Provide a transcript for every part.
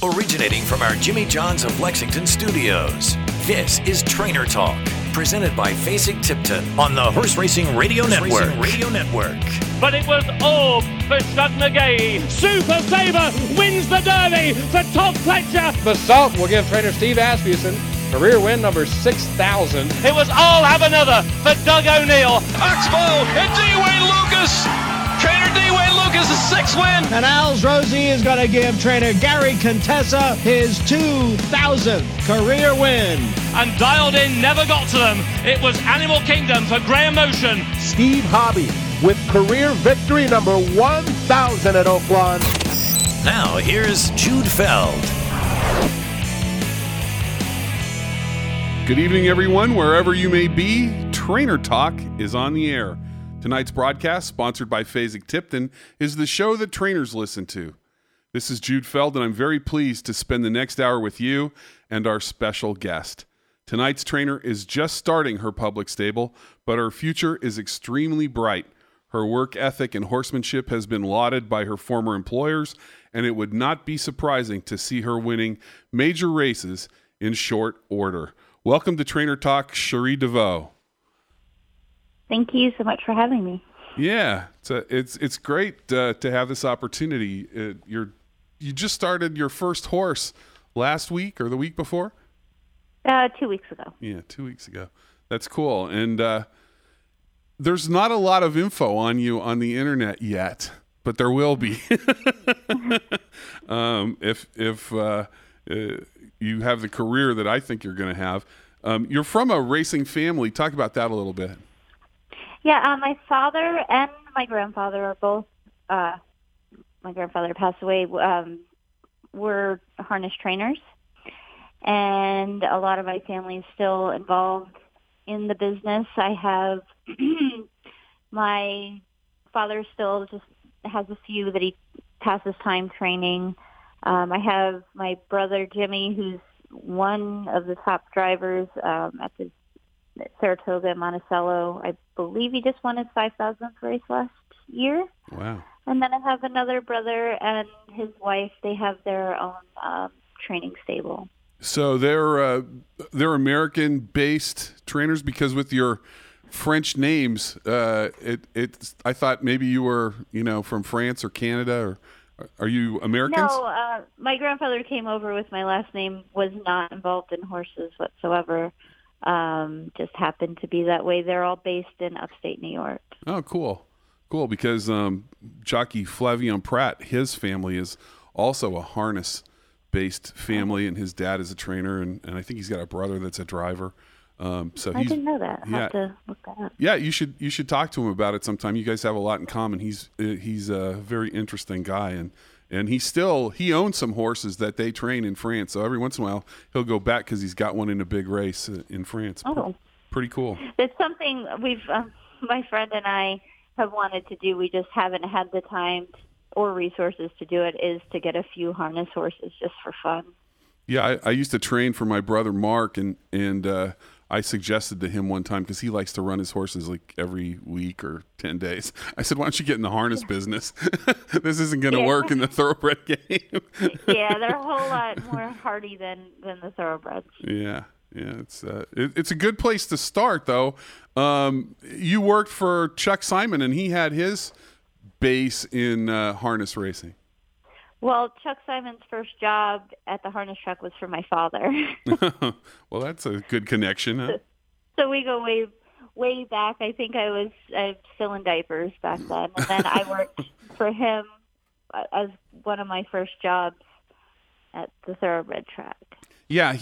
Originating from our Jimmy John's of Lexington studios, this is Trainer Talk, presented by Fasig-Tipton on the Horse Racing Radio Network. But it was all for Shug McGahee. Super Sabre wins the Derby for Todd Pletcher. The Salt will give trainer Steve Asmussen career win number 6,000. It was all have another for Doug O'Neill. Oxbow and D-Wayne Lucas. Trainer D-Wayne Lucas' 6th win. And Al's Rosie is going to give trainer Gary Contessa his 2,000th career win. And Dialed In never got to them. It was Animal Kingdom for Graham Motion. Steve Hobby with career victory number 1,000 at Oaklawn. Now here's Jude Feld. Good evening, everyone, wherever you may be. Trainer Talk is on the air. Tonight's broadcast, sponsored by Fasig-Tipton, is the show that trainers listen to. This is Jude Feld, and I'm very pleased to spend the next hour with you and our special guest. Tonight's trainer is just starting her public stable, but her future is extremely bright. Her work ethic and horsemanship has been lauded by her former employers, and it would not be surprising to see her winning major races in short order. Welcome to Trainer Talk, Cherie DeVoe. Thank you so much for having me. Yeah, it's great to have this opportunity. You just started your first horse last week or the week before? 2 weeks ago. Yeah, 2 weeks ago. That's cool. And there's not a lot of info on you on the internet yet, but there will be. If you have the career that I think you're going to have. You're from a racing family. Talk about that a little bit. Yeah, my father and my grandfather are both, my grandfather passed away, were harness trainers. And a lot of my family is still involved in the business. I have, my father still just has a few that he passes time training. I have my brother Jimmy, who's one of the top drivers at the Saratoga and Monticello. I believe he just won his 5,000th race last year. Wow. And then I have another brother and his wife. They have their own training stable. So they're American-based trainers, because with your French names, I thought maybe you were, from France or Canada, or are you Americans? No, my grandfather came over with my last name, was not involved in horses whatsoever. Just happened to be that way. They're all based in upstate New York. Oh, cool. Because jockey Flavien Prat, his family is also a harness-based family, and his dad is a trainer, and I think he's got a brother that's a driver. I didn't know that. I'll have to look that up. Yeah, you should talk to him about it sometime. You guys have a lot in common. He's a very interesting guy, and he owns some horses that they train in France. So every once in a while he'll go back because he's got one in a big race in France. Oh, pretty cool. It's something we've my friend and I have wanted to do. We just haven't had the time or resources to do it. Is to get a few harness horses just for fun. Yeah, I used to train for my brother Mark, and I suggested to him one time, because he likes to run his horses like every week or 10 days. I said, why don't you get in the harness business? This isn't going to work in the thoroughbred game. Yeah, they're a whole lot more hardy than the thoroughbreds. Yeah, it's a good place to start, though. You worked for Chuck Simon, and he had his base in harness racing. Well, Chuck Simon's first job at the harness track was for my father. Well, that's a good connection, huh? So we go way back. I think I was still in diapers back then. And then I worked for him as one of my first jobs at the thoroughbred track. Yeah,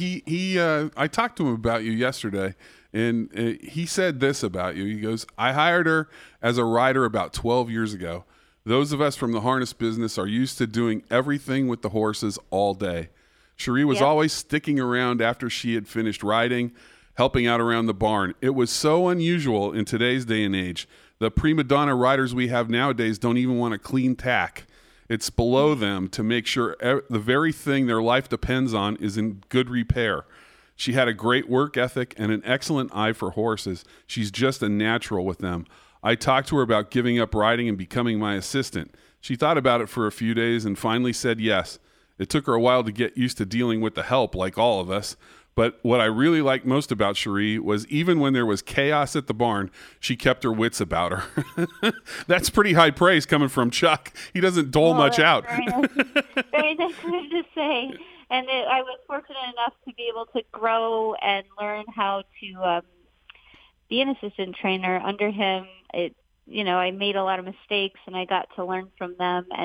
I talked to him about you yesterday, and he said this about you. He goes, I hired her as a rider about 12 years ago. Those of us from the harness business are used to doing everything with the horses all day. Cherie was always sticking around after she had finished riding, helping out around the barn. It was so unusual in today's day and age. The prima donna riders we have nowadays don't even want a clean tack. It's below them to make sure the very thing their life depends on is in good repair. She had a great work ethic and an excellent eye for horses. She's just a natural with them. I talked to her about giving up riding and becoming my assistant. She thought about it for a few days and finally said yes. It took her a while to get used to dealing with the help, like all of us. But what I really liked most about Cherie was even when there was chaos at the barn, she kept her wits about her. That's pretty high praise coming from Chuck. He doesn't dole much out. Very nice of him to say. And I was fortunate enough to be able to grow and learn how to be an assistant trainer under him. I made a lot of mistakes, and I got to learn from them. And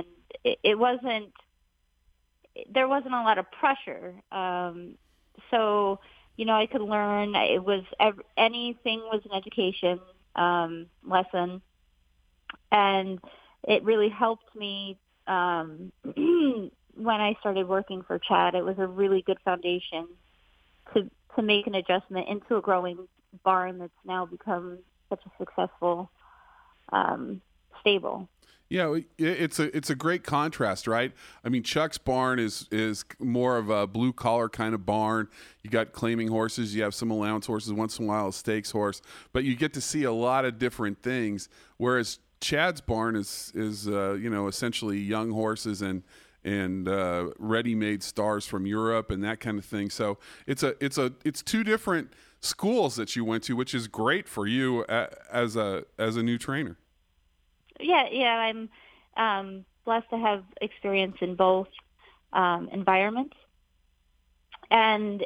there wasn't a lot of pressure. So, I could learn. Anything was an education lesson, and it really helped me when I started working for Chad. It was a really good foundation to make an adjustment into a growing barn that's now become such a successful stable. Yeah, it's a great contrast, right? I mean, Chuck's barn is more of a blue collar kind of barn. You got claiming horses, you have some allowance horses, once in a while a stakes horse, but you get to see a lot of different things. Whereas Chad's barn is essentially young horses and ready-made stars from Europe and that kind of thing. So it's two different schools that you went to, which is great for you as a new trainer. Yeah, I'm blessed to have experience in both environments. And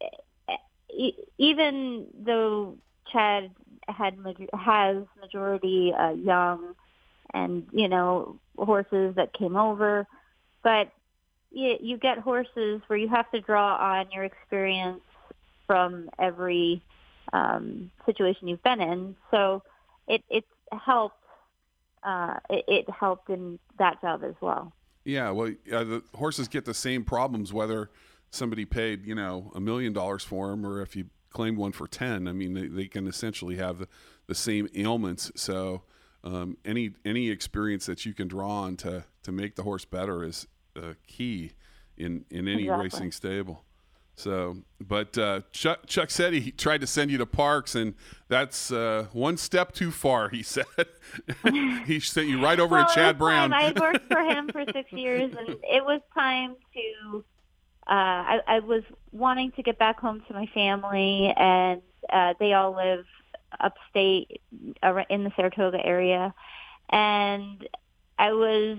even though Chad has majority young and, horses that came over, but you get horses where you have to draw on your experience from every situation you've been in. So it helped. It helped in that job as well. Yeah, well, the horses get the same problems whether somebody paid, $1 million for them or if you claimed one for 10. I mean, they can essentially have the same ailments. So any experience that you can draw on to make the horse better is key in any racing stable. So, but Chuck said he tried to send you to Parks, and that's one step too far, he said. He sent you right over to Chad Brown. I worked for him for 6 years, and it was time to I was wanting to get back home to my family, and they all live upstate in the Saratoga area. And I was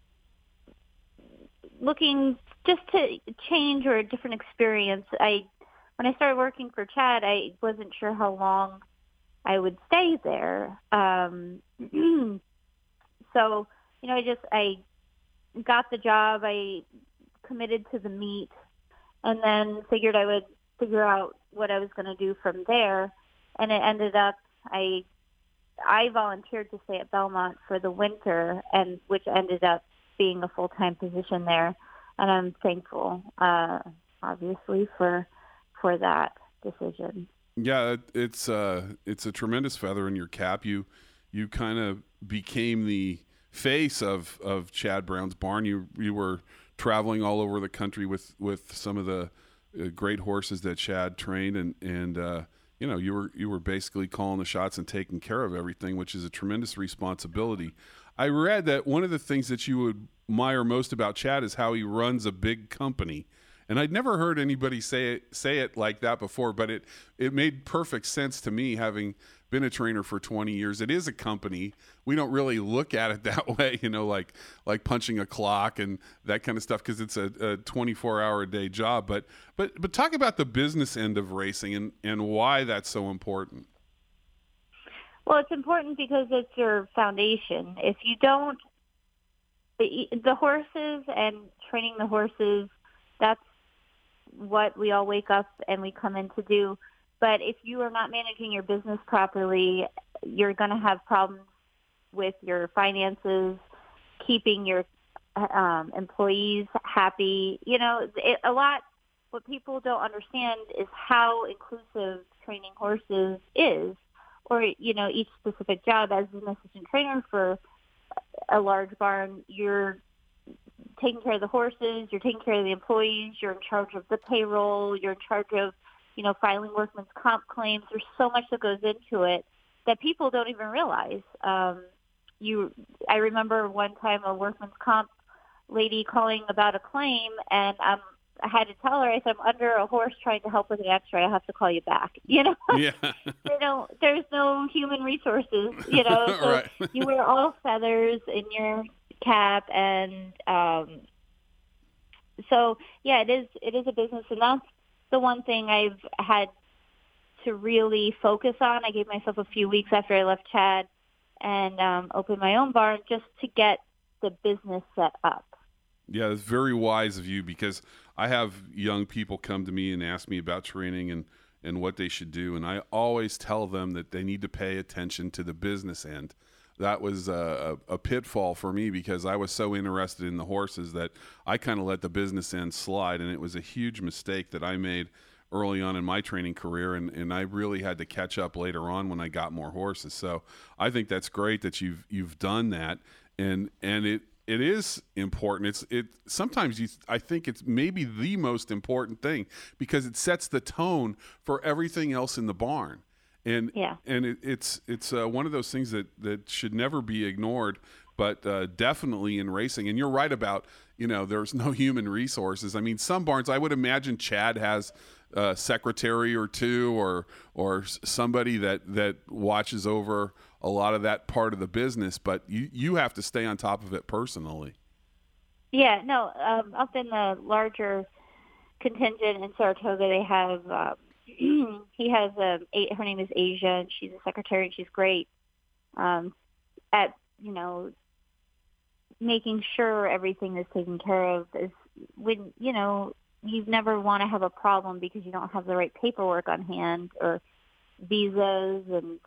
looking just to change or a different experience. When I started working for Chad, I wasn't sure how long I would stay there. So, I got the job. I committed to the meet, and then figured I would figure out what I was going to do from there. And it ended up, I volunteered to stay at Belmont for the winter, and which ended up being a full-time position there. And I'm thankful, obviously, for that decision. Yeah, it's a tremendous feather in your cap. You kind of became the face of Chad Brown's barn. You were traveling all over the country with some of the great horses that Chad trained, and you were basically calling the shots and taking care of everything, which is a tremendous responsibility. I read that one of the things that you would admire most about Chad is how he runs a big company. And I'd never heard anybody say it like that before, but it made perfect sense to me, having been a trainer for 20 years. It is a company. We don't really look at it that way, like punching a clock and that kind of stuff, because it's a 24-hour-a-day job. But talk about the business end of racing and why that's so important. Well, it's important because it's your foundation. If you don't, the horses and training the horses, that's what we all wake up and we come in to do. But if you are not managing your business properly, you're going to have problems with your finances, keeping your employees happy. What people don't understand is how inclusive training horses is, or, each specific job. As an assistant trainer for a large barn, you're taking care of the horses, you're taking care of the employees, you're in charge of the payroll, you're in charge of, filing workman's comp claims. There's so much that goes into it that people don't even realize. I remember one time a workman's comp lady calling about a claim, and I had to tell her, I said, I'm under a horse trying to help with an x-ray. I have to call you back. Yeah. There's no human resources, so Right. You wear all feathers in your cap. And so, yeah, it is a business. And that's the one thing I've had to really focus on. I gave myself a few weeks after I left Chad and opened my own barn just to get the business set up. Yeah, it's very wise of you, because I have young people come to me and ask me about training and what they should do. And I always tell them that they need to pay attention to the business end. That was a pitfall for me, because I was so interested in the horses that I kind of let the business end slide. And it was a huge mistake that I made early on in my training career. And I really had to catch up later on when I got more horses. So I think that's great that you've done that. And it is important. Sometimes I think it's maybe the most important thing, because it sets the tone for everything else in the barn. And it's one of those things that should never be ignored, but definitely in racing. And you're right about, there's no human resources. I mean, some barns, I would imagine Chad has a secretary or two, or somebody that watches over a lot of that part of the business, but you have to stay on top of it personally. Yeah, no, up in the larger contingent in Saratoga, they have, he has her name is Asia, and she's a secretary, and she's great at, making sure everything is taken care of. Is when, you never want to have a problem because you don't have the right paperwork on hand, or visas and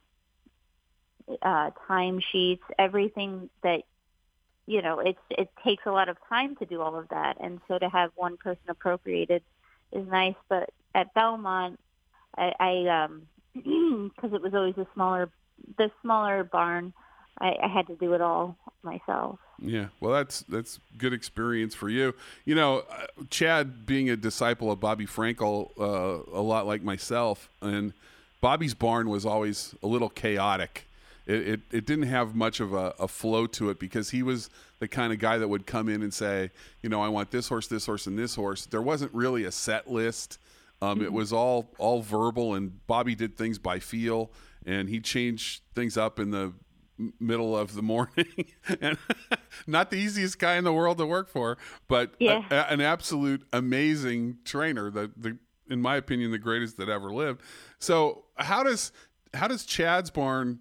timesheets, everything that, it takes a lot of time to do all of that. And so to have one person appropriated is nice. But at Belmont, I because it was always the smaller barn, I had to do it all myself. Yeah, well, that's good experience for you. Chad, being a disciple of Bobby Frankel, a lot like myself, and Bobby's barn was always a little chaotic. It didn't have much of a flow to it, because he was the kind of guy that would come in and say, I want this horse, and this horse. There wasn't really a set list. It was all verbal, and Bobby did things by feel, and he changed things up in the middle of the morning. And not the easiest guy in the world to work for, but an absolute amazing trainer, the in my opinion, the greatest that ever lived. So how does Chad's barn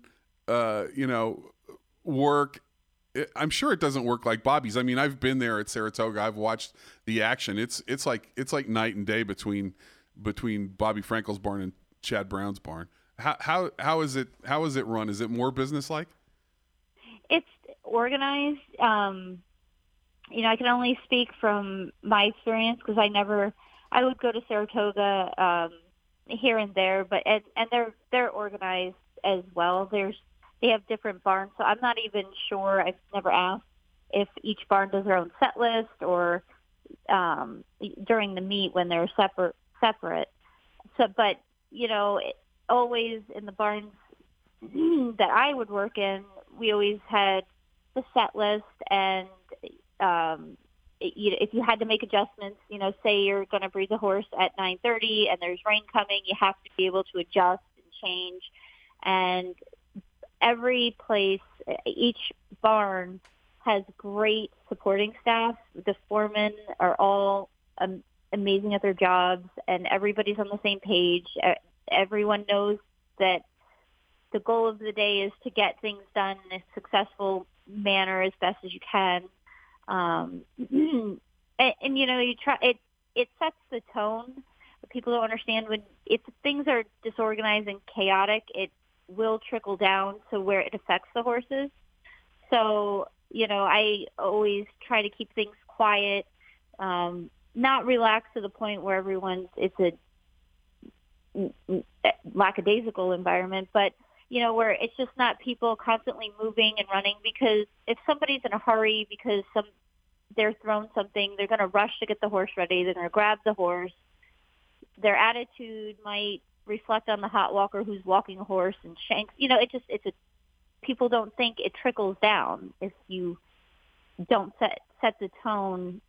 work? I'm sure it doesn't work like Bobby's. I mean, I've been there at Saratoga. I've watched the action. It's like night and day between Bobby Frankel's barn and Chad Brown's barn. How is it run? Is it more business-like? It's organized. I can only speak from my experience, because I would go to Saratoga here and there, but and they're organized as well. They have different barns, so I'm not even sure. I've never asked if each barn does their own set list, or during the meet when they're separate. So, but always in the barns that I would work in, we always had the set list, and if you had to make adjustments, say you're going to breed the horse at 9:30 and there's rain coming, you have to be able to adjust and change. And every place, each barn has great supporting staff. The foremen are all amazing at their jobs, and everybody's on the same page. Everyone knows that the goal of the day is to get things done in a successful manner as best as you can. And you try, it sets the tone. People don't understand if things are disorganized and chaotic, it will trickle down to where it affects the horses. So, I always try to keep things quiet, not relaxed to the point where it's a lackadaisical environment, but where it's just not people constantly moving and running, because if somebody's in a hurry because they're thrown something, they're going to rush to get the horse ready. They're going to grab the horse. Their attitude might reflect on the hot walker who's walking a horse and shanks. People don't think it trickles down if you don't set the tone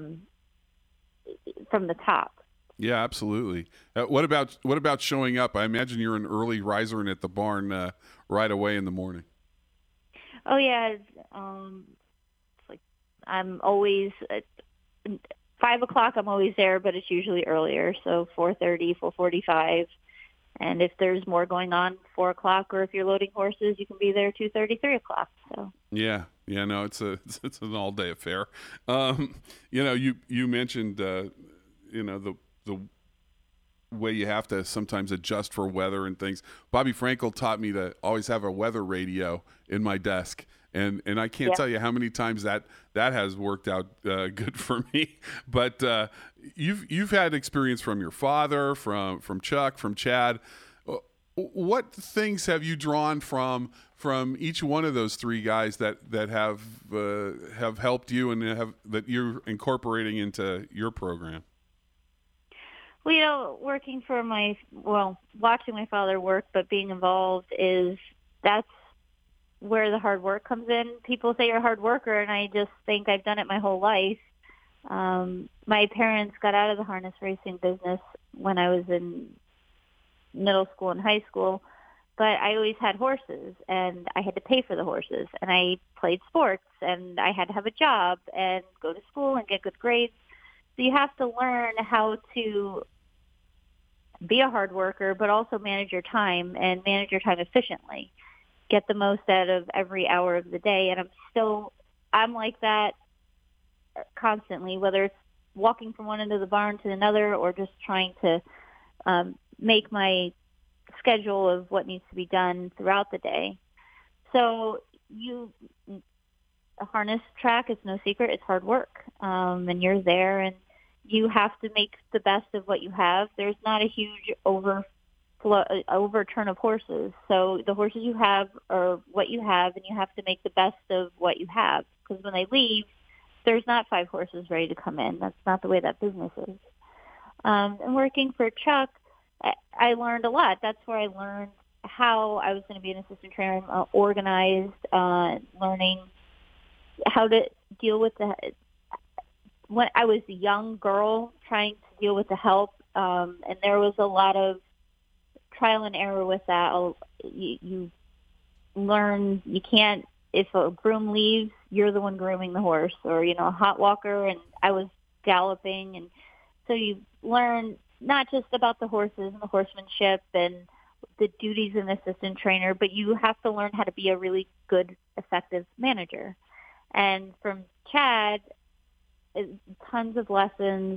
from the top. Yeah, absolutely. What about showing up? I imagine you're an early riser and at the barn right away in the morning. Oh yeah, it's like I'm always at 5 o'clock. I'm always there, but it's usually earlier, so 4:30, 4:45. And if there's more going on, 4 o'clock, or if you're loading horses, you can be there 2:30, 3 o'clock. So yeah, no, it's an all day affair. You mentioned the way you have to sometimes adjust for weather and things. Bobby Frankel taught me to always have a weather radio in my desk, and I can't tell you how many times that has worked out good for me. But you've had experience from your father, from Chuck, from Chad. What things have you drawn from each one of those three guys that have helped you and that you're incorporating into your program? Well, watching my father work, but being involved that's where the hard work comes in. People say you're a hard worker, and I just think I've done it my whole life. My parents got out of the harness racing business when I was in middle school and high school, but I always had horses, and I had to pay for the horses, and I played sports, and I had to have a job and go to school and get good grades. So you have to learn how to be a hard worker, but also manage your time and manage your time efficiently. Get the most out of every hour of the day. And I'm like that constantly, whether it's walking from one end of the barn to another or just trying to make my schedule of what needs to be done throughout the day. So a harness track is no secret. It's hard work. And you're there, and you have to make the best of what you have. There's not a huge overturn of horses. So the horses you have are what you have, and you have to make the best of what you have. Because when they leave, there's not 5 horses ready to come in. That's not the way that business is. And working for Chuck, I learned a lot. That's where I learned how I was going to be an assistant trainer, organized, learning how to deal with when I was a young girl trying to deal with the help, and there was a lot of trial and error with that. You learn you can't, if a groom leaves, you're the one grooming the horse, or a hot walker, and I was galloping, and so you learn not just about the horses and the horsemanship and the duties of an assistant trainer, but you have to learn how to be a really good, effective manager. And from Chad, tons of lessons,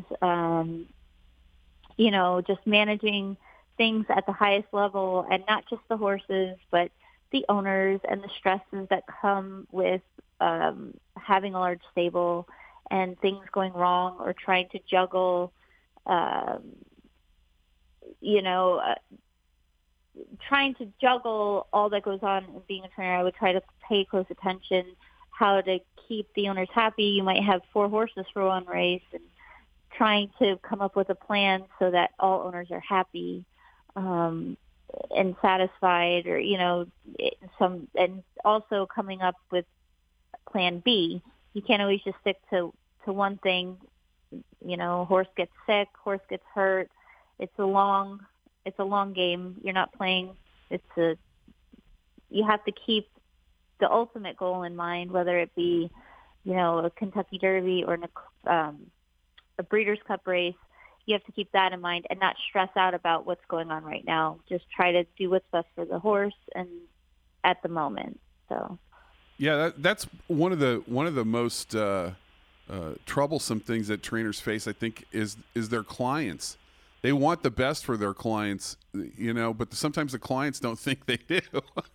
just managing things at the highest level, and not just the horses, but the owners and the stresses that come with having a large stable and things going wrong, or trying to juggle, trying to juggle all that goes on in being a trainer. I would try to pay close attention how to keep the owners happy. You might have 4 horses for one race, and trying to come up with a plan so that all owners are happy and satisfied, or and also coming up with plan B. You can't always just stick to one thing. Horse gets sick, horse gets hurt. It's a long game. You're not playing. You have to keep the ultimate goal in mind, whether it be, a Kentucky Derby or a Breeders' Cup race. You have to keep that in mind and not stress out about what's going on right now. Just try to do what's best for the horse and at the moment. So, yeah, that's one of the most troublesome things that trainers face, I think, is their clients. They want the best for their clients, but sometimes the clients don't think they do.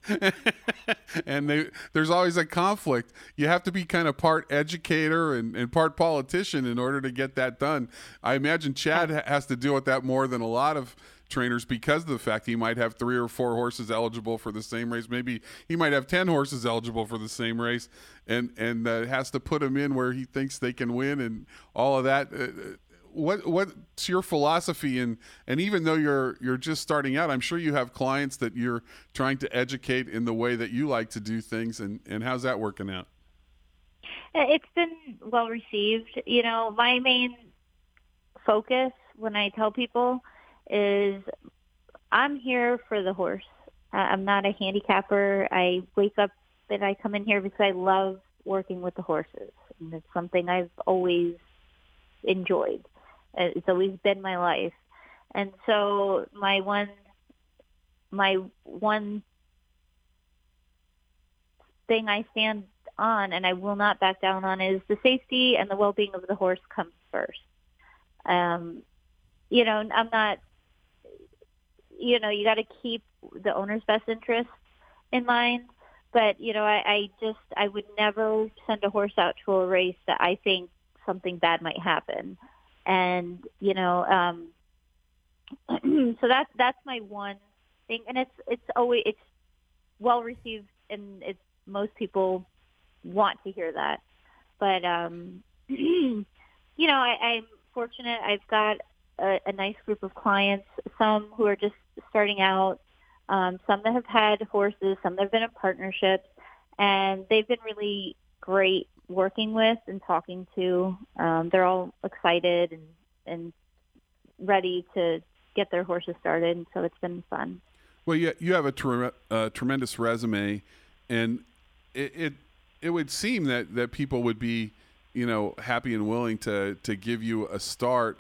And there's always a conflict. You have to be kind of part educator and part politician in order to get that done. I imagine Chad has to deal with that more than a lot of trainers, because of the fact he might have 3 or 4 horses eligible for the same race. Maybe he might have 10 horses eligible for the same race, and has to put them in where he thinks they can win and all of that. What's your philosophy? And even though you're just starting out, I'm sure you have clients that you're trying to educate in the way that you like to do things. And how's that working out? It's been well received. You know, my main focus when I tell people is I'm here for the horse. I'm not a handicapper. I wake up and I come in here because I love working with the horses. And it's something I've always enjoyed. It's always been my life. And so my one thing I stand on and I will not back down on is the safety and the well-being of the horse comes first. You know, I'm not, you know, you got to keep the owner's best interest in mind. But, you know, I would never send a horse out to a race that I think something bad might happen. And, you know, so that's my one thing. And it's well received, and most people want to hear that. But, you know, I'm fortunate. I've got a nice group of clients, some who are just starting out, some that have had horses, some that have been in partnerships, and they've been really great working with and talking to. They're all excited and ready to get their horses started, and so it's been fun. Well, you have a tremendous resume, and it would seem that people would be, you know, happy and willing to give you a start.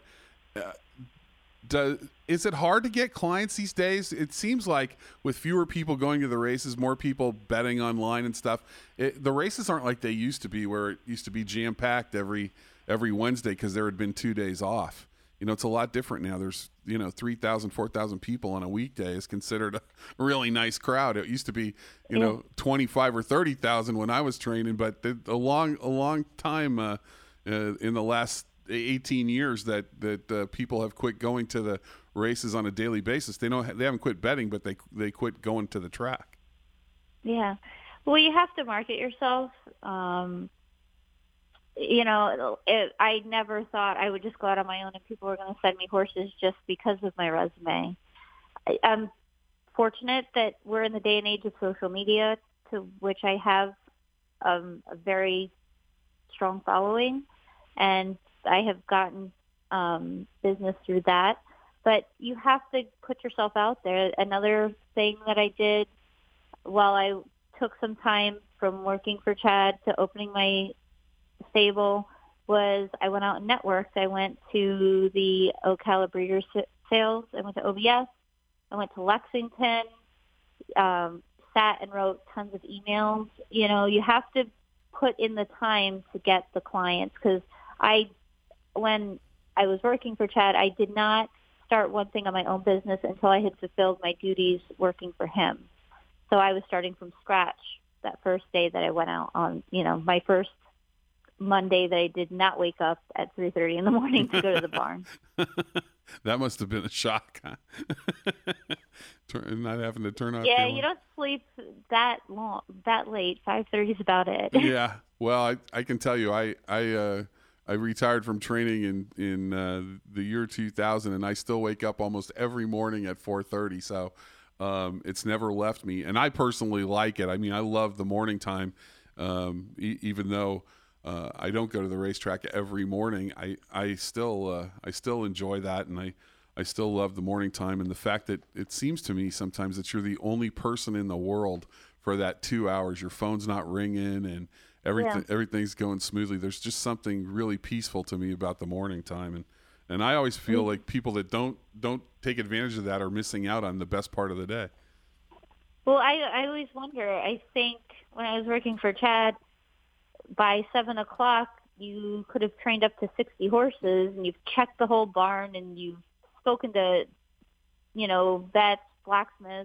Is it hard to get clients these days? It seems like with fewer people going to the races, more people betting online and stuff, the races aren't like they used to be, where it used to be jam-packed every Wednesday because there had been 2 days off. You know, it's a lot different now. There's, you know, 3,000, 4,000 people on a weekday is considered a really nice crowd. It used to be, you know, 25 or 30,000 when I was training, but a long time in the last 18 years that people have quit going to the races on a daily basis. They haven't quit betting, but they quit going to the track. Yeah. Well, you have to market yourself. You know, I never thought I would just go out on my own and people were going to send me horses just because of my resume. I'm fortunate that we're in the day and age of social media, to which I have a very strong following, and I have gotten business through that. But you have to put yourself out there. Another thing that I did while I took some time from working for Chad to opening my stable was I went out and networked. I went to the Ocala Breeders' sales. I went to OBS. I went to Lexington, sat and wrote tons of emails. You know, you have to put in the time to get the clients, because when I was working for Chad, I did not start one thing on my own business until I had fulfilled my duties working for him. So I was starting from scratch that first day that I went out on, you know, my first Monday that I did not wake up at 3:30 in the morning to go to the barn. That must have been a shock, huh? Not having to turn off. Yeah, you don't sleep that late. 5:30 is about it. Yeah. Well, I can tell you, I retired from training in the year 2000, and I still wake up almost every morning at 4:30. So it's never left me, and I personally like it. I mean, I love the morning time, even though I don't go to the racetrack every morning. I still enjoy that, and I still love the morning time, and the fact that it seems to me sometimes that you're the only person in the world for that 2 hours. Your phone's not ringing, and everything's going smoothly. There's just something really peaceful to me about the morning time, and I always feel like people that don't take advantage of that are missing out on the best part of the day. Well, I always wonder. I think when I was working for Chad, by 7 o'clock, you could have trained up to 60 horses, and you've checked the whole barn, and you've spoken to, you know, vets, blacksmiths,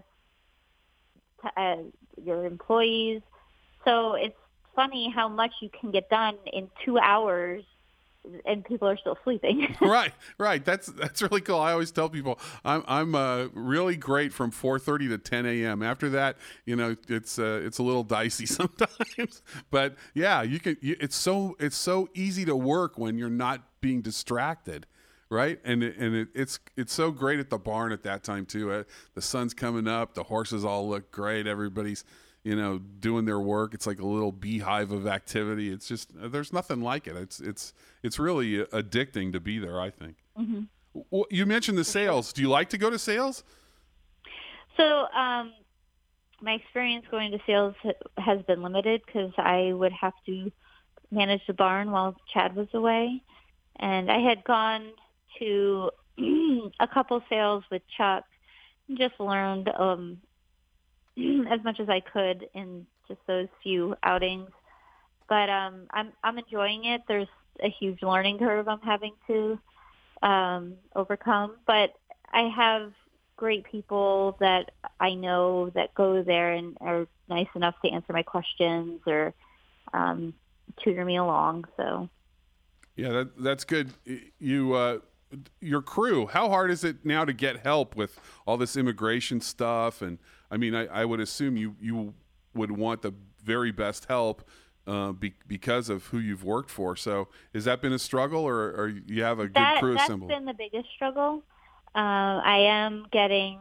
your employees. So it's funny how much you can get done in 2 hours, and people are still sleeping. Right. That's really cool. I always tell people I'm really great from 4:30 to 10 a.m. After that, you know, it's a little dicey sometimes. But yeah, it's so easy to work when you're not being distracted, right? And it's so great at the barn at that time too. The sun's coming up, the horses all look great. Everybody's, doing their work. It's like a little beehive of activity. It's just, there's nothing like it. It's really addicting to be there, I think. Mm-hmm. Well, you mentioned the sales. Do you like to go to sales? So my experience going to sales has been limited because I would have to manage the barn while Chad was away. And I had gone to a couple sales with Chuck and just learned as much as I could in just those few outings. But I'm enjoying it. There's a huge learning curve I'm having to overcome. But I have great people that I know that go there and are nice enough to answer my questions or tutor me along. So, yeah, that's good. Your crew, how hard is it now to get help with all this immigration stuff? And I mean, I would assume you would want the very best help because of who you've worked for. So has that been a struggle, or you have a good crew assembled? That's been the biggest struggle. I am getting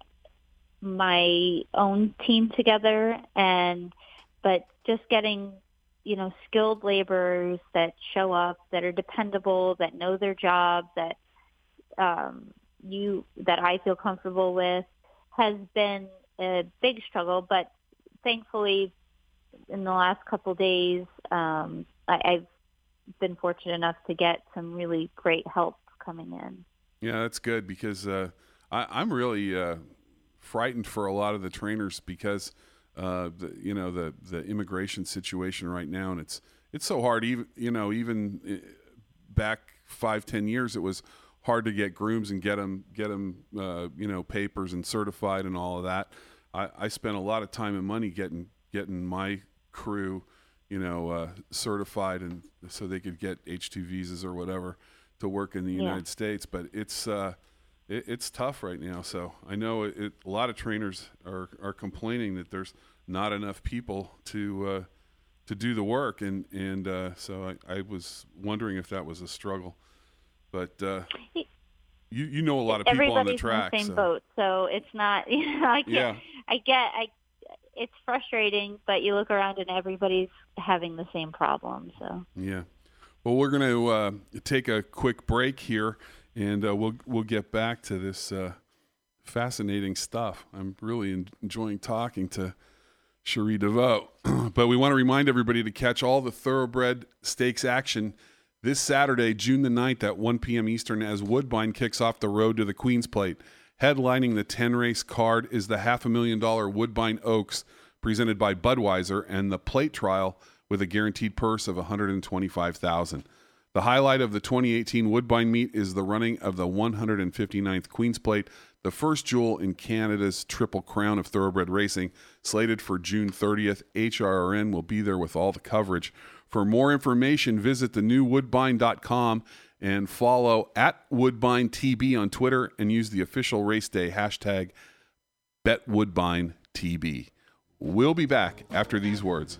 my own team together, but just getting, skilled laborers that show up, that are dependable, that know their job, that I feel comfortable with, has been a big struggle. But thankfully, in the last couple of days, I've been fortunate enough to get some really great help coming in. Yeah, that's good, because I'm really frightened for a lot of the trainers because the immigration situation right now, and it's so hard. Even back 5-10 years, it was hard to get grooms and get them papers and certified and all of that. I spent a lot of time and money getting my crew certified, and so they could get H-2 visas or whatever to work in the United States. But it's tough right now. So I know a lot of trainers are complaining that there's not enough people to do the work, and so I was wondering if that was a struggle. But you know a lot of people on the track. Everybody's in the same boat, so it's not. It's frustrating, but you look around and everybody's having the same problem. So yeah. Well, we're going to take a quick break here, and we'll get back to this fascinating stuff. I'm really enjoying talking to Cherie DeVoe. But we want to remind everybody to catch all the Thoroughbred Stakes action this Saturday, June the 9th at 1 p.m. Eastern, as Woodbine kicks off the road to the Queen's Plate. Headlining the 10-race card is the $500,000 Woodbine Oaks, presented by Budweiser, and the Plate Trial, with a guaranteed purse of $125,000. The highlight of the 2018 Woodbine meet is the running of the 159th Queen's Plate, the first jewel in Canada's Triple Crown of thoroughbred racing, slated for June 30th. HRRN will be there with all the coverage. For more information, visit thenewwoodbine.com and follow @WoodbineTB on Twitter, and use the official race day hashtag BetWoodbineTB. We'll be back after these words.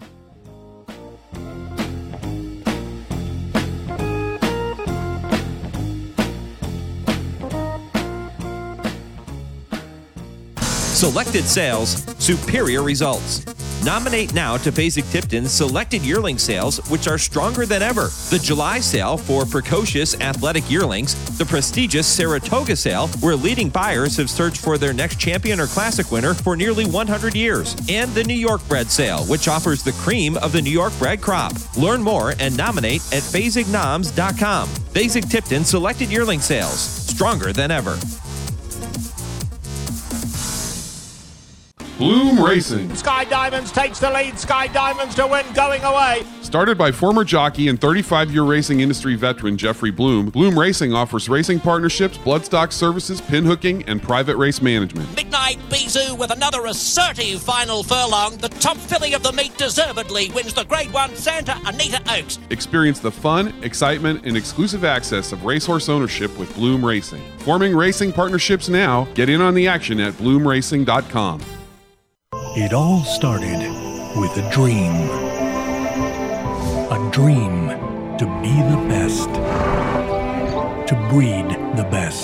Selected sales, superior results. Nominate now to Fasig-Tipton's selected yearling sales, which are stronger than ever. The July sale for precocious athletic yearlings, the prestigious Saratoga sale, where leading buyers have searched for their next champion or classic winner for nearly 100 years, and the New York bred sale, which offers the cream of the New York bred crop. Learn more and nominate at FasigNoms.com. Fasig-Tipton selected yearling sales, stronger than ever. Bloom Racing. Sky Diamonds takes the lead. Sky Diamonds to win, going away. Started by former jockey and 35-year racing industry veteran Jeffrey Bloom, Bloom Racing offers racing partnerships, bloodstock services, pinhooking, and private race management. Midnight Bisou with another assertive final furlong. The top filly of the meet deservedly wins the Grade 1 Santa Anita Oaks. Experience the fun, excitement, and exclusive access of racehorse ownership with Bloom Racing. Forming racing partnerships now. Get in on the action at bloomracing.com. It all started with a dream. A dream to be the best. To breed the best.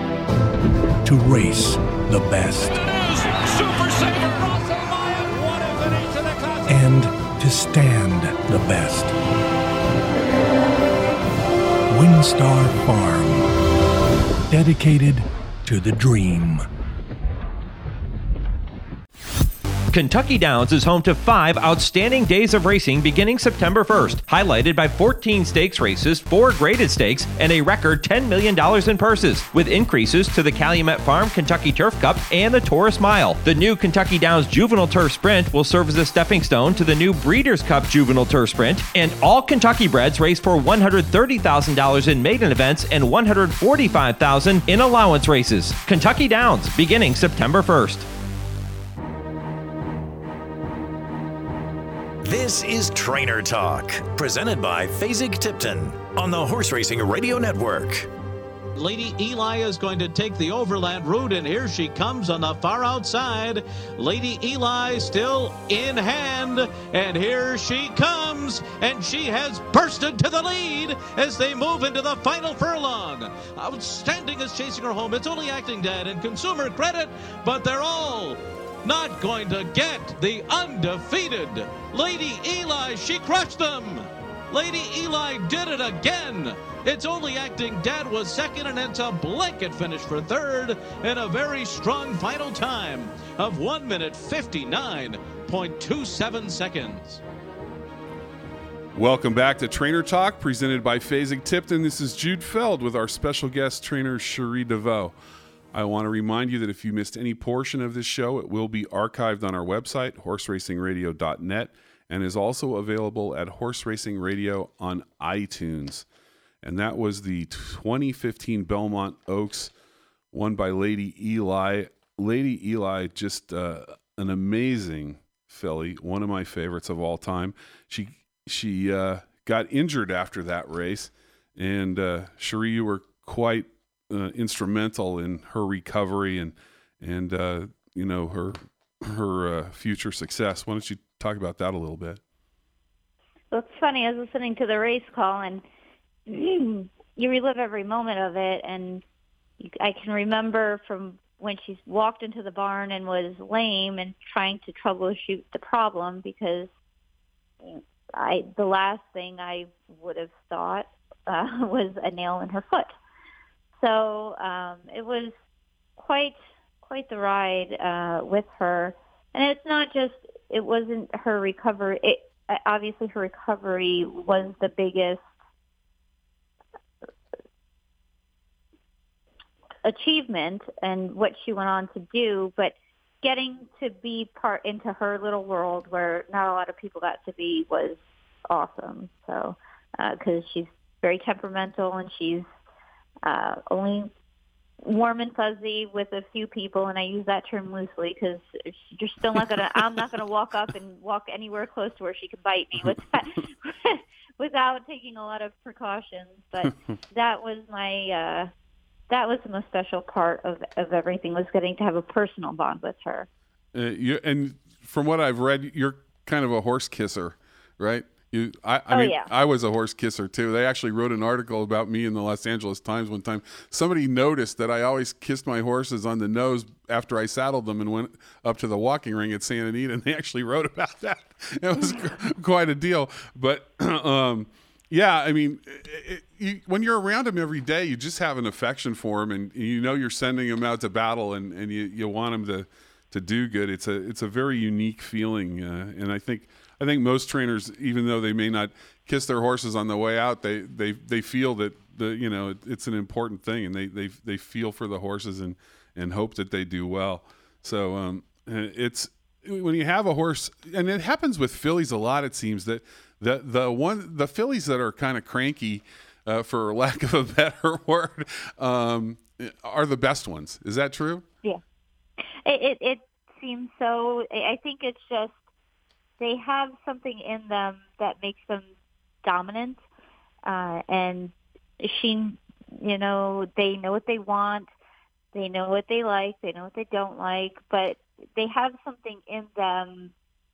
To race the best. Super Saver, Russell Meyer, what a and to stand the best. WinStar Farm, dedicated to the dream. Kentucky Downs is home to 5 outstanding days of racing beginning September 1st, highlighted by 14 stakes races, 4 graded stakes, and a record $10 million in purses, with increases to the Calumet Farm Kentucky Turf Cup and the Taurus Mile. The new Kentucky Downs Juvenile Turf Sprint will serve as a stepping stone to the new Breeders' Cup Juvenile Turf Sprint, and all Kentucky breds race for $130,000 in maiden events and $145,000 in allowance races. Kentucky Downs, beginning September 1st. This is Trainer Talk, presented by Fasig-Tipton on the Horse Racing Radio Network. Lady Eli is going to take the overland route, and here she comes on the far outside. Lady Eli still in hand, and here she comes, and she has bursted to the lead as they move into the final furlong. Outstanding is chasing her home. It's only Acting Dad and Consumer Credit, but they're all not going to get the undefeated Lady Eli. She crushed them. Lady Eli did it again. It's only Acting Dad was second, and it's a blanket finish for third, and a very strong final time of 1 minute 59.27 seconds. Welcome back to Trainer Talk, presented by Fasig-Tipton. This is Jude Feld with our special guest trainer, Cherie DeVoe. I want to remind you that if you missed any portion of this show, it will be archived on our website, horseracingradio.net, and is also available at Horse Racing Radio on iTunes. And that was the 2015 Belmont Oaks, won by Lady Eli. Lady Eli, just an amazing filly, one of my favorites of all time. She got injured after that race, and Cherie, you were quite instrumental in her recovery and you know, her future success. Why don't you talk about that a little bit? Well, it's funny. I was listening to the race call, and you relive every moment of it. And I can remember from when she walked into the barn and was lame and trying to troubleshoot the problem, because the last thing I would have thought was a nail in her foot. So it was quite the ride with her. And it's not just, it wasn't her recovery. Obviously, her recovery was the biggest achievement and what she went on to do, but getting to be part into her little world where not a lot of people got to be was awesome. So, because she's very temperamental, and she's only warm and fuzzy with a few people, and I use that term loosely because you're still not gonna. I'm not gonna walk up and walk anywhere close to where she can bite me without taking a lot of precautions. But that was my. That was the most special part of everything, was getting to have a personal bond with her. And from what I've read, you're kind of a horse kisser, right? I was a horse kisser too. They actually wrote an article about me in the Los Angeles Times one time. Somebody noticed that I always kissed my horses on the nose after I saddled them and went up to the walking ring at Santa Anita, and they actually wrote about that. It was quite a deal. But yeah, I mean, when you're around them every day, you just have an affection for them, and you know you're sending them out to battle, and you want them to do good. It's a very unique feeling, and I think most trainers, even though they may not kiss their horses on the way out, they feel that it's an important thing, and they feel for the horses and hope that they do well. So it's when you have a horse, and it happens with fillies a lot. It seems that the fillies that are kind of cranky, for lack of a better word, are the best ones. Is that true? Yeah, it seems so. I think it's just they have something in them that makes them dominant, and they know what they want, they know what they like, they know what they don't like, but they have something in them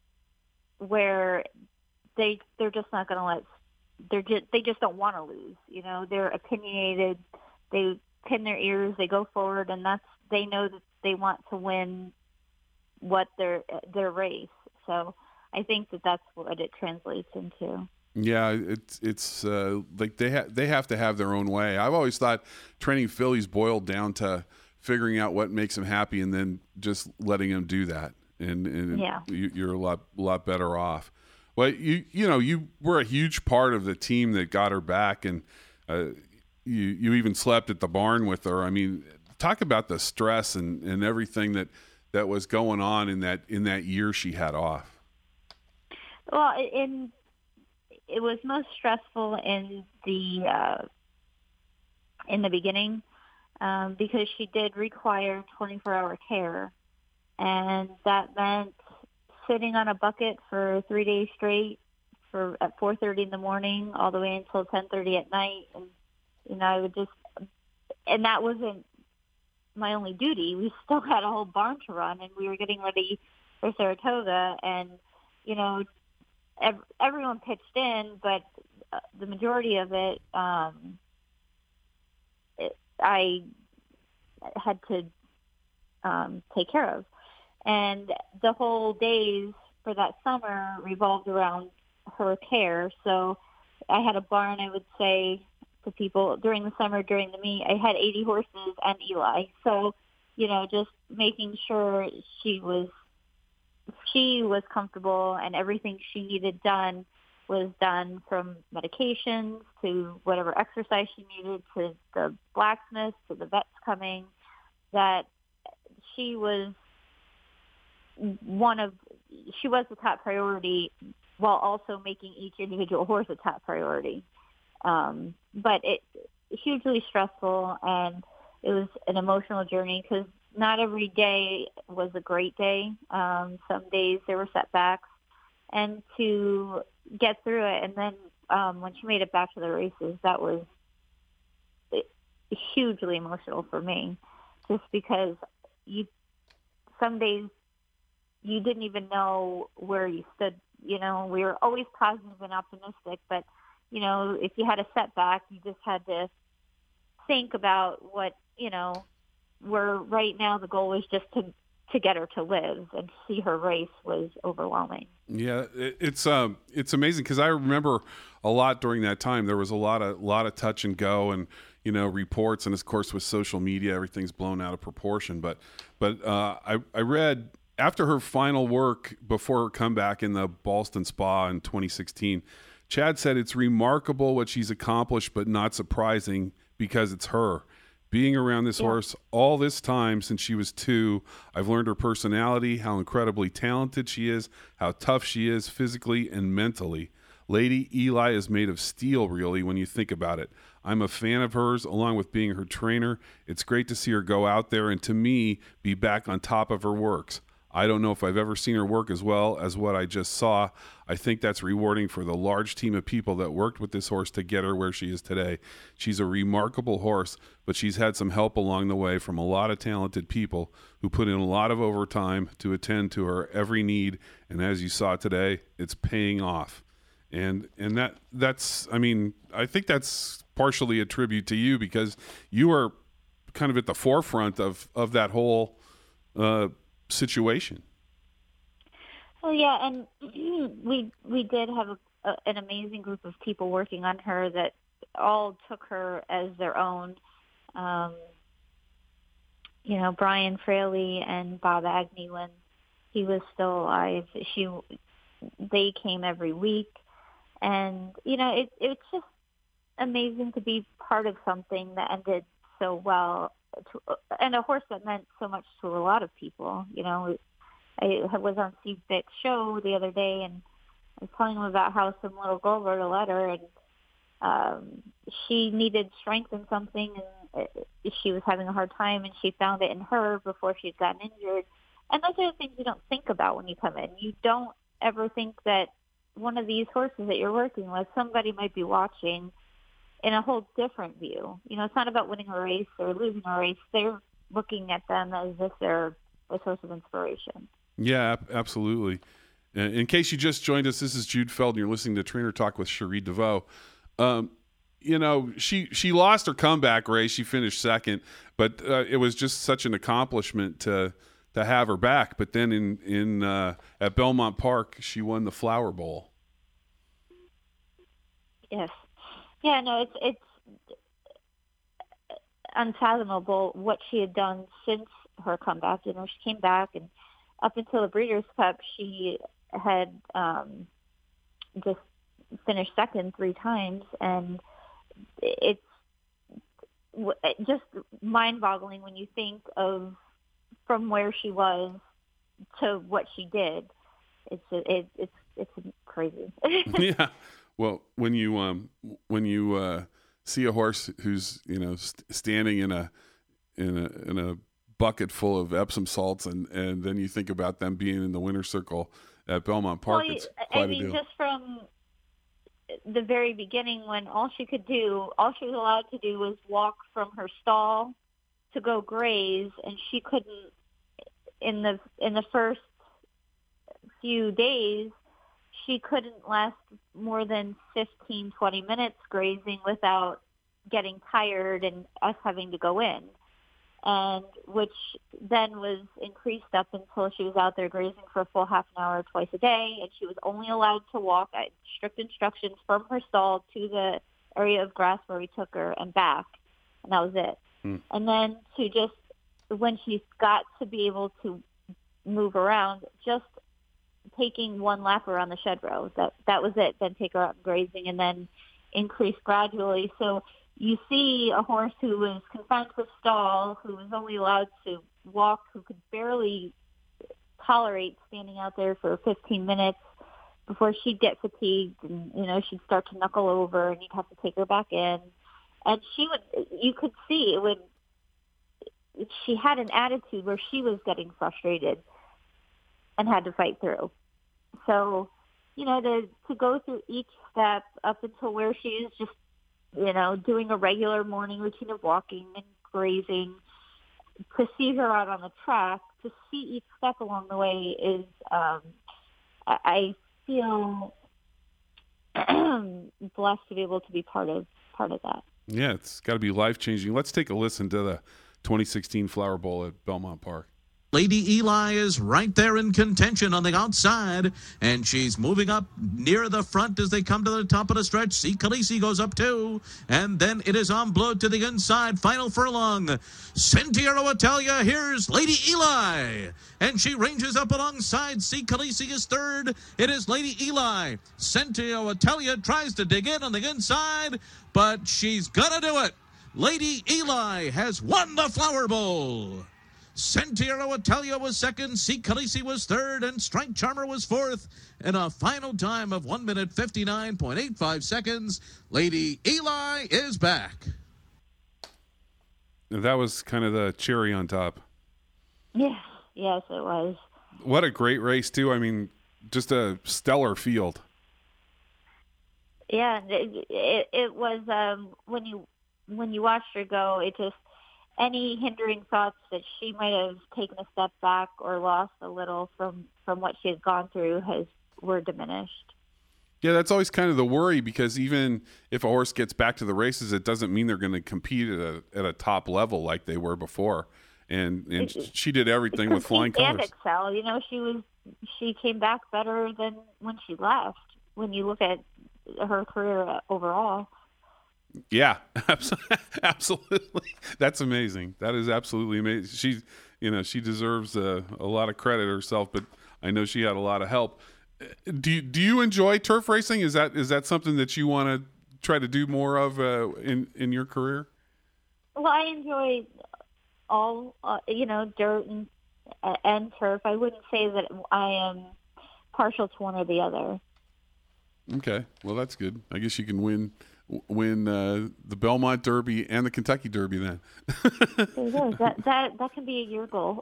where they're just not going to they just don't want to lose. They're opinionated, they pin their ears, they go forward, and they know that they want to win their race. So I think that's what it translates into. Yeah, it's like they have to have their own way. I've always thought training fillies boiled down to figuring out what makes them happy and then just letting them do that, and yeah. you're a lot better off. Well, you were a huge part of the team that got her back, and you even slept at the barn with her. I mean, talk about the stress and everything that was going on in that year she had off. Well, it was most stressful in the beginning because she did require 24-hour care, and that meant sitting on a bucket for 3 days straight at 4:30 in the morning all the way until 10:30 at night. And I would just, and that wasn't my only duty. We still had a whole barn to run, and we were getting ready for Saratoga, and everyone pitched in, but the majority of it, I had to take care of. And the whole days for that summer revolved around her care. So I had a barn, I would say, to people during the summer, during the meet. I had 80 horses and Eli. So, just making sure she was comfortable and everything she needed done was done, from medications to whatever exercise she needed to the blacksmith to the vets coming, that she was the top priority while also making each individual horse a top priority. But it hugely stressful, and it was an emotional journey because not every day was a great day. Some days there were setbacks, and to get through it. And then when she made it back to the races, that was hugely emotional for me, just because some days you didn't even know where you stood. We were always positive and optimistic, but if you had a setback, you just had to think about what, where right now the goal was just to get her to live, and to see her race was overwhelming. Yeah, it's amazing because I remember a lot during that time. There was a lot of touch and go, and reports, and of course with social media, everything's blown out of proportion. But I read after her final work before her comeback in the Ballston Spa in 2016, Chad said it's remarkable what she's accomplished, but not surprising because it's her. Being around this horse all this time since she was 2, I've learned her personality, how incredibly talented she is, how tough she is physically and mentally. Lady Eli is made of steel, really, when you think about it. I'm a fan of hers, along with being her trainer. It's great to see her go out there and, to me, be back on top of her works. I don't know if I've ever seen her work as well as what I just saw. I think that's rewarding for the large team of people that worked with this horse to get her where she is today. She's a remarkable horse, but she's had some help along the way from a lot of talented people who put in a lot of overtime to attend to her every need. And as you saw today, it's paying off. And that's, I mean, I think that's partially a tribute to you because you are kind of at the forefront of that whole situation. Well, yeah, and we did have an amazing group of people working on her that all took her as their own. Brian Fraley and Bob Agnew, when he was still alive, they came every week, and it's just amazing to be part of something that ended so well. And a horse that meant so much to a lot of people. I was on Steve Bick's show the other day, and I was telling him about how some little girl wrote a letter, and she needed strength in something, and she was having a hard time, and she found it in her before she'd gotten injured. And those are the things you don't think about when you come in. You don't ever think that one of these horses that you're working with, somebody might be watching in a whole different view. It's not about winning a race or losing a race. They're looking at them as if they're a source of inspiration. Yeah, absolutely. In case you just joined us, this is Jude Feld, and you're listening to Trainer Talk with Cherie DeVoe. She lost her comeback race. She finished second, but it was just such an accomplishment to to have her back. But then in at Belmont Park, she won the Flower Bowl. Yes. Yeah, no, it's unfathomable what she had done since her comeback. You know, she came back, and up until the Breeders' Cup, she had just finished second 3 times, and it's just mind-boggling when you think of from where she was to what she did. It's crazy. Yeah. Well, when you see a horse who's standing in a bucket full of Epsom salts, and then you think about them being in the winner's circle at Belmont Park, it's quite a deal. Just from the very beginning, when all she was allowed to do was walk from her stall to go graze, and she couldn't in the first few days. She couldn't last more than 15, 20 minutes grazing without getting tired and us having to go in, and which then was increased up until she was out there grazing for a full half an hour twice a day, and she was only allowed to walk at strict instructions from her stall to the area of grass where we took her and back, and that was it. And then to just, when she got to be able to move around, just taking one lap around the shed row, that was it. Then take her out grazing, and then increase gradually. So you see a horse who was confined to a stall, who was only allowed to walk, who could barely tolerate standing out there for 15 minutes before she'd get fatigued, and she'd start to knuckle over, and you'd have to take her back in. And you could see she had an attitude where she was getting frustrated and had to fight through. So, to go through each step up until where she is just, doing a regular morning routine of walking and grazing, to see her out on the track, to see each step along the way is, I feel blessed to be able to be part of that. Yeah, it's got to be life-changing. Let's take a listen to the 2016 Flower Bowl at Belmont Park. Lady Eli is right there in contention on the outside, and she's moving up near the front as they come to the top of the stretch. See, Khaleesi goes up too, and then it is En Bleu to the inside. Final furlong. Sentiero Italia, here's Lady Eli, and she ranges up alongside. See, Khaleesi is third. It is Lady Eli. Sentiero Italia tries to dig in on the inside, but she's gonna do it. Lady Eli has won the Flower Bowl. Sentiero Italia was second, C. Khaleesi was third, and Strike Charmer was fourth. In a final time of 1 minute 59.85 seconds, Lady Eli is back. That was kind of the cherry on top. Yeah, yes, it was. What a great race, too. I mean, just a stellar field. Yeah, it was, when you watched her go, it just, any hindering thoughts that she might have taken a step back or lost a little from what she had gone through were diminished. Yeah, that's always kind of the worry, because even if a horse gets back to the races, it doesn't mean they're going to compete at a top level like they were before. And she did everything with flying colors. And excel. She came back better than when she left, when you look at her career overall. Yeah, absolutely. That's amazing. That is absolutely amazing. She deserves a lot of credit herself, but I know she had a lot of help. Do you enjoy turf racing? Is that something that you want to try to do more of in your career? Well, I enjoy all dirt and turf. I wouldn't say that I am partial to one or the other. Okay, well that's good. I guess you can win the Belmont Derby and the Kentucky Derby then. There you go. That can be your goal.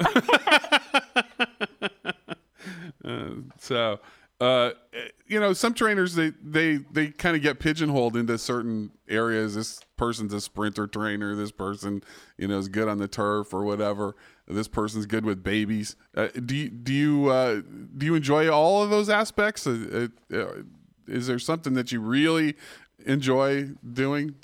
Some trainers they kind of get pigeonholed into certain areas. This person's a sprinter trainer. This person is good on the turf or whatever. This person's good with babies. Do you enjoy all of those aspects? Is there something that you really enjoy doing?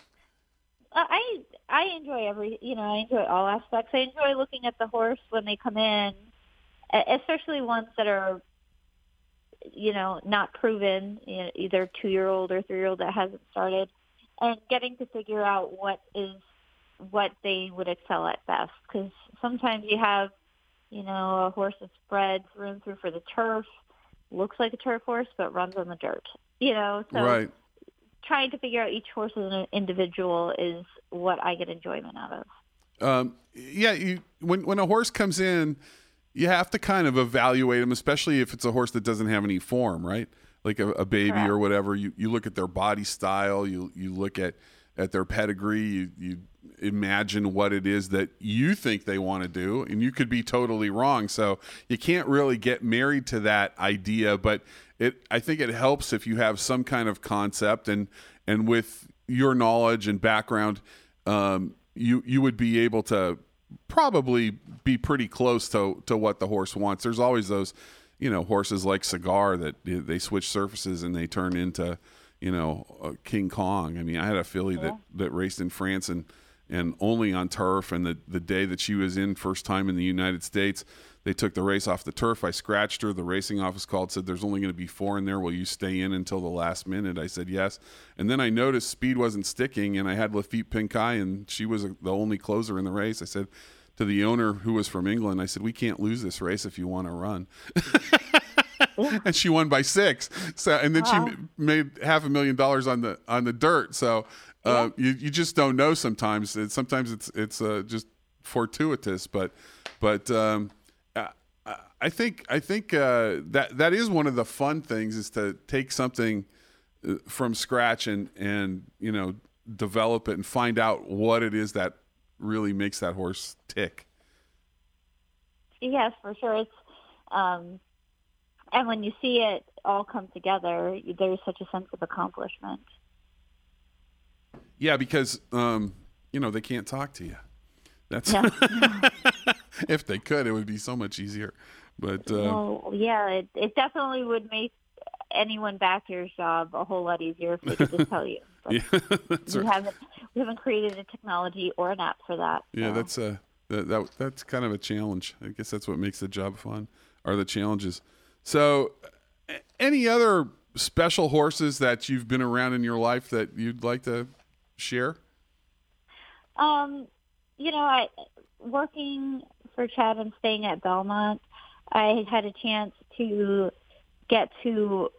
I enjoy I enjoy all aspects. I enjoy looking at the horse when they come in especially ones that are, not proven, either 2-year-old or 3-year-old that hasn't started, and getting to figure out what they would excel at best. Because sometimes you have, a horse that's bred through and through for the turf, looks like a turf horse, but runs on the dirt, so right. Trying to figure out each horse as an individual is what I get enjoyment out of. When a horse comes in, you have to kind of evaluate him, especially if it's a horse that doesn't have any form, right? Like a baby Correct. or whatever. You look at their body style, you look at their pedigree, you imagine what it is that you think they want to do, and you could be totally wrong. So you can't really get married to that idea, but I think it helps if you have some kind of concept, and with your knowledge and background, you would be able to probably be pretty close to what the horse wants. There's always those, horses like Cigar that they switch surfaces and they turn into, King Kong. I mean, I had a filly that raced in France and only on turf. And the day that she was in first time in the United States, they took the race off the turf. I scratched her. The racing office called, said, "There's only going to be 4 in there. Will you stay in until the last minute?" I said, "Yes." And then I noticed speed wasn't sticking, and I had Lafitte Pincay, and she was the only closer in the race. I said to the owner, who was from England, I said, "We can't lose this race if you want to run." And she won by 6. So, and then she made $500,000 on the dirt. So you just don't know sometimes. Sometimes it's just fortuitous, but I think that is one of the fun things, is to take something from scratch and develop it and find out what it is that really makes that horse tick. Yes, for sure. It's and when you see it all come together, there's such a sense of accomplishment. Yeah, because they can't talk to you. That's if they could, it would be so much easier. But it definitely would make anyone back here's job a whole lot easier if they could just tell you. But that's we right. haven't created a technology or an app for that. Yeah, so. that's kind of a challenge. I guess that's what makes the job fun, are the challenges. So, any other special horses that you've been around in your life that you'd like to share? I working for Chad and staying at Belmont, I had a chance to get to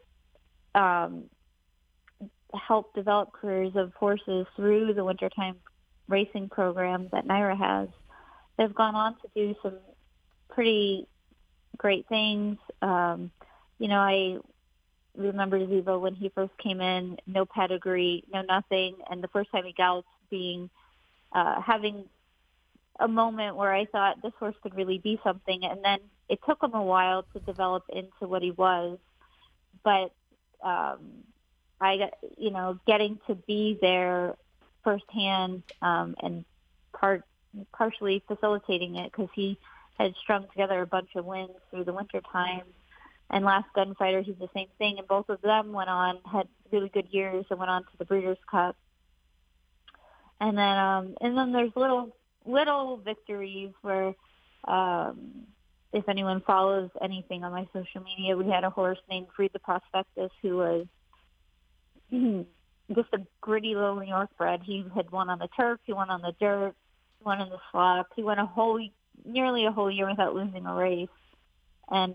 help develop careers of horses through the wintertime racing program that NYRA has. They've gone on to do some pretty great things. I remember Ziva when he first came in, no pedigree, no nothing, and the first time he galloped being having a moment where I thought this horse could really be something, and then it took him a while to develop into what he was. But I got, getting to be there firsthand and partially facilitating it, because he had strung together a bunch of wins through the winter time. And Last Gunfighter, he's the same thing, and both of them had really good years and went on to the Breeders' Cup. And then there's little victories where, if anyone follows anything on my social media, we had a horse named Freed the Prospectus who was just a gritty little New York bred. He had won on the turf, he won on the dirt, he won in the slop. He went nearly a whole year without losing a race. And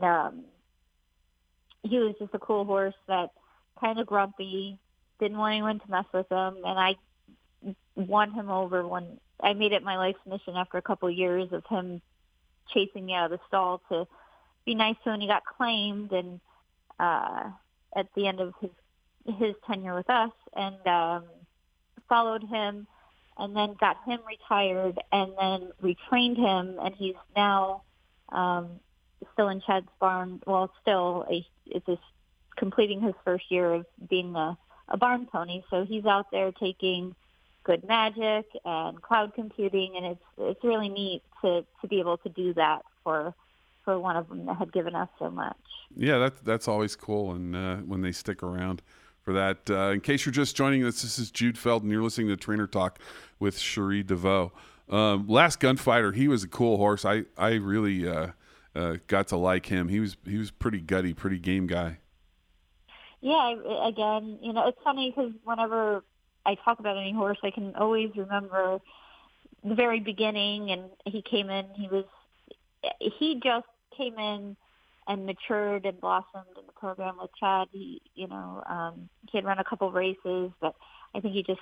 he was just a cool horse that kind of grumpy, didn't want anyone to mess with him, and I won him over when I made it my life's mission after a couple of years of him chasing me out of the stall to be nice to him. He got claimed and at the end of his tenure with us, and followed him, and then got him retired, and then retrained him, and he's now still in Chad's barn. Well, it's just completing his first year of being a barn pony. So he's out there taking Good Magic and cloud computing, and it's really neat to be able to do that for one of them that had given us so much. Yeah, that's always cool, and when they stick around for that. In case you're just joining us, this is Jude Feld, and you're listening to Trainer Talk with Cherie DeVoe. Last Gunfighter, he was a cool horse. I really got to like him. He was pretty gutty, pretty game guy. Yeah, again, it's funny because whenever I talk about any horse, I can always remember the very beginning, and he came in, he just came in and matured and blossomed in the program with Chad. He had run a couple races, but I think he just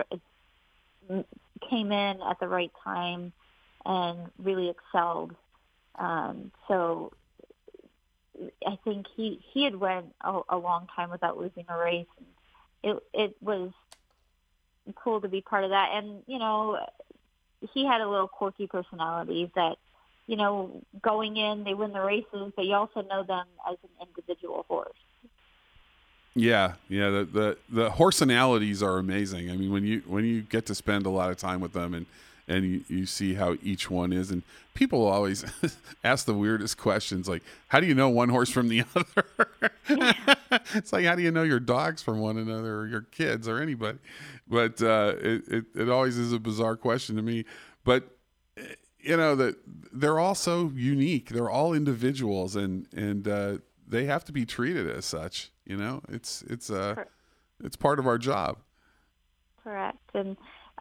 came in at the right time and really excelled. So I think he had went a long time without losing a race. It was cool to be part of that. And, he had a little quirky personality that, going in, they win the races, but you also know them as an individual horse. Yeah. The horsenalities are amazing. I mean, when you get to spend a lot of time with them and you see how each one is, and people always ask the weirdest questions, like, how do you know one horse from the other? It's like, how do you know your dogs from one another, or your kids, or anybody? But it always is a bizarre question to me. But that they're all so unique. They're all individuals, and they have to be treated as such. It's part of our job. Correct. And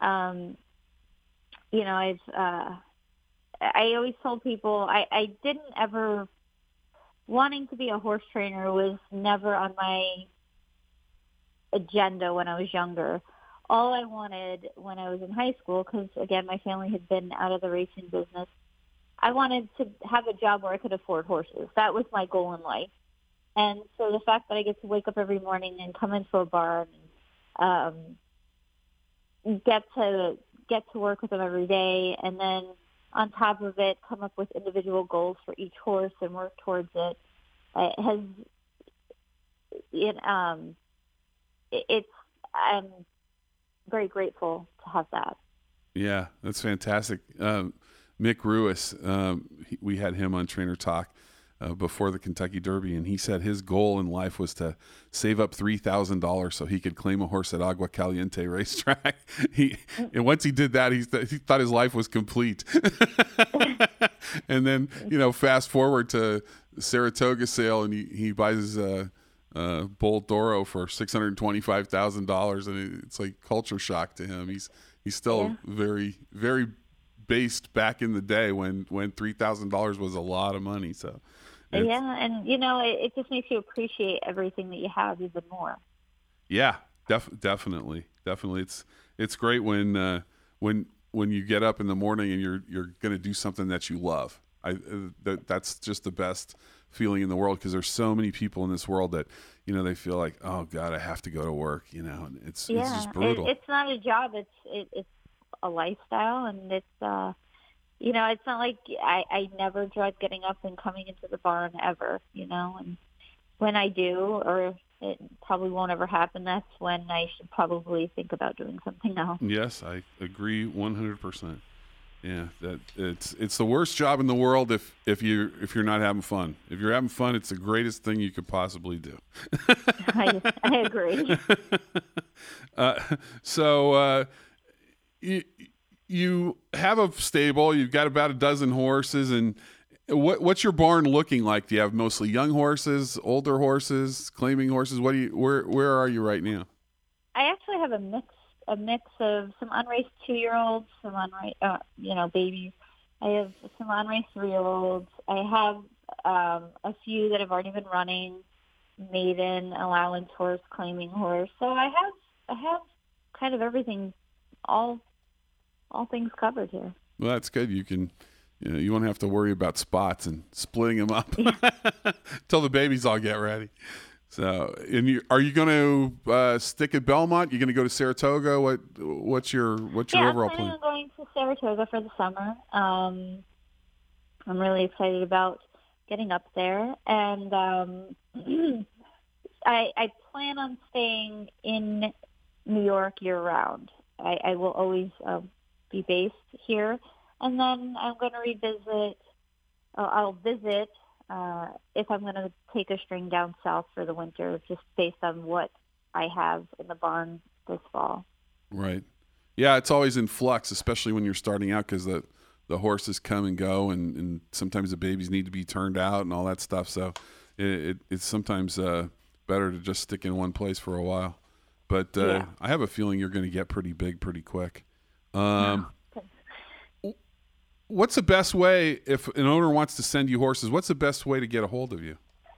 I always told people I didn't ever, wanting to be a horse trainer was never on my agenda when I was younger. All I wanted when I was in high school, because, again, my family had been out of the racing business, I wanted to have a job where I could afford horses. That was my goal in life. And so the fact that I get to wake up every morning and come into a barn and get to work with them every day, and then on top of it, come up with individual goals for each horse and work towards it, I'm very grateful to have that. Yeah, that's fantastic. Mick Ruiz, we had him on Trainer Talk before the Kentucky Derby, and he said his goal in life was to save up $3,000 so he could claim a horse at Agua Caliente racetrack. And once he did that, he thought his life was complete. And then, fast forward to Saratoga sale, and he buys his Bull Doro for $625,000, and it's like culture shock to him. He's still very, very based back in the day when $3,000 was a lot of money. So yeah, and it just makes you appreciate everything that you have even more. Yeah, definitely. It's great when you get up in the morning and you're going to do something that you love. That's just the best feeling in the world, because there's so many people in this world that they feel like, oh God, I have to go to work. And it's just brutal. It's not a job. It's a lifestyle, and it's it's not like I never dread getting up and coming into the barn ever. And when I do, or it probably won't ever happen, that's when I should probably think about doing something else. Yes, I agree 100%. Yeah, that it's the worst job in the world if you're not having fun. If you're having fun, it's the greatest thing you could possibly do. I agree. So you have a stable. You've got about a dozen horses, and what's your barn looking like? Do you have mostly young horses, older horses, claiming horses? Where are you right now? I actually have a mix of some unraced 2-year-olds, some unraced, babies. I have some unraced 3-year-olds. I have a few that have already been running, maiden, allowance horse, claiming horse. So I have kind of everything, all things covered here. Well, that's good. You can, you won't have to worry about spots and splitting them up till the babies all get ready. So, are you going to stick at Belmont? You're going to go to Saratoga? What's your overall plan? I'm going to Saratoga for the summer. I'm really excited about getting up there, and I plan on staying in New York year round. I will always be based here, and then I'm going to revisit. I'll visit. If I'm going to take a string down south for the winter, just based on what I have in the barn this fall. Right. Yeah, it's always in flux, especially when you're starting out, because the the horses come and go, and sometimes the babies need to be turned out and all that stuff. So it's sometimes better to just stick in one place for a while. But I have a feeling you're going to get pretty big pretty quick. What's the best way, if an owner wants to send you horses, what's the best way to get a hold of you?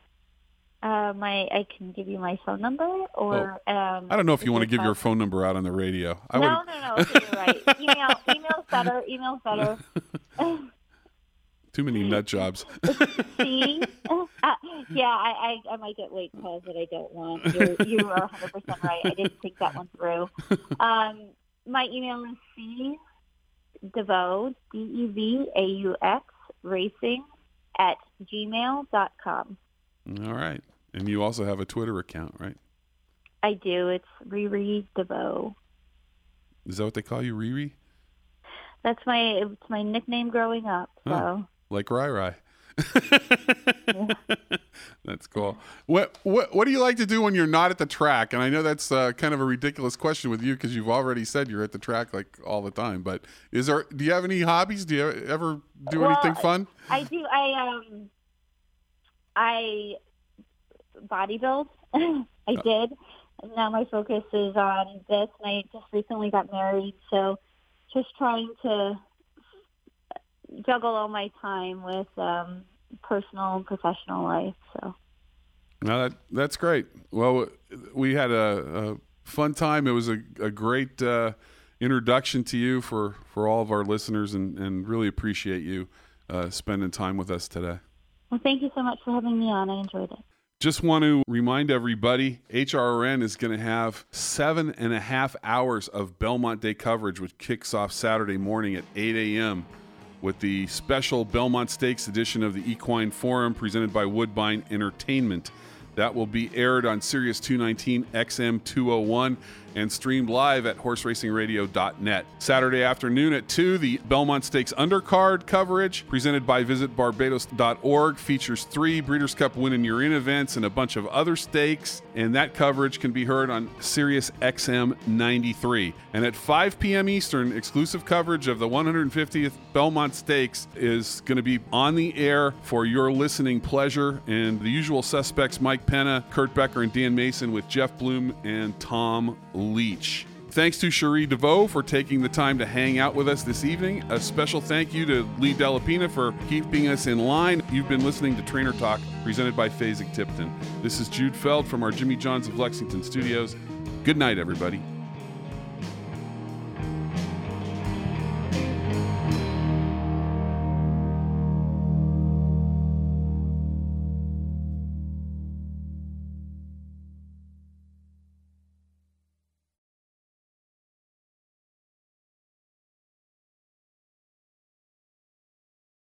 I can give you my phone number, or I don't know if you want to give your phone number out on the radio. No. Okay, you're right. Email's better. Email's better. Too many nut jobs. See? I might get late calls that I don't want. You are 100% right. I didn't think that one through. My email is cdevaux, DEVAUX, racing@gmail.com. All right. And you also have a Twitter account, right? I do. It's Riri DeVoe. Is that what they call you, Riri? It's my nickname growing up. So. Oh, like Rai. That's cool. What do you like to do when you're not at the track? And I know that's kind of a ridiculous question with you because you've already said you're at the track like all the time. But do you have any hobbies? Do you ever do anything fun? I do. I bodybuild. I did. Now my focus is on this, and I just recently got married, so just trying to juggle all my time with personal and professional life. So. No, that's great. Well, we had a fun time. It was a great introduction to you for all of our listeners, and really appreciate you spending time with us today. Well, thank you so much for having me on. I enjoyed it. Just want to remind everybody, HRN is going to have 7.5 hours of Belmont Day coverage, which kicks off Saturday morning at 8 a.m. with the special Belmont Stakes edition of the Equine Forum presented by Woodbine Entertainment. That will be aired on Sirius 219 XM 201 and streamed live at horseracingradio.net. Saturday afternoon at 2, the Belmont Stakes undercard coverage presented by visitbarbados.org features 3 Breeders' Cup Win and You're In events and a bunch of other stakes, and that coverage can be heard on Sirius XM 93. And at 5 p.m. Eastern, exclusive coverage of the 150th Belmont Stakes is going to be on the air for your listening pleasure, and the usual suspects, Mike Penna, Kurt Becker, and Dan Mason, with Jeff Bloom and Tom Leach. Thanks to Cherie DeVoe for taking the time to hang out with us this evening. A special thank you to Lee Delapina for keeping us in line. You've been listening to Trainer Talk, presented by Fasig Tipton. This is Jude Feld from our Jimmy Johns of Lexington studios. Good night, everybody.